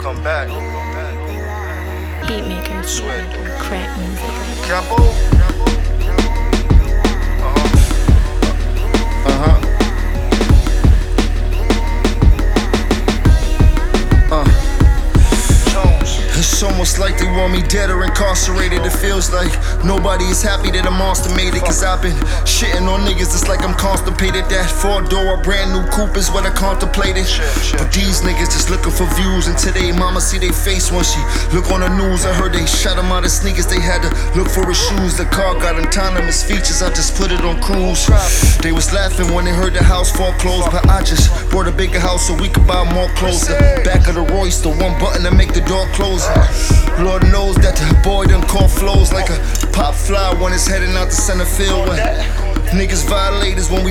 come back. Beat makers, crack music. Capo. It's almost like they want me dead or incarcerated. It feels like nobody is happy that a monster made it. Cause I've been shitting on niggas, it's like I'm constipated. That 4-door brand new coupe is what I contemplated. But these niggas just looking for views. And today mama see they face when she look on the news. I heard they shot him out of sneakers, they had to look for his shoes. The car got autonomous features, I just put it on cruise. They was laughing when they heard the house foreclosed, but I just bought a bigger house so we could buy more clothes. The back of the Royce, the one button to make the door close. Lord knows that the boy done caught flows like a pop fly when it's heading out to center field. When niggas violators when we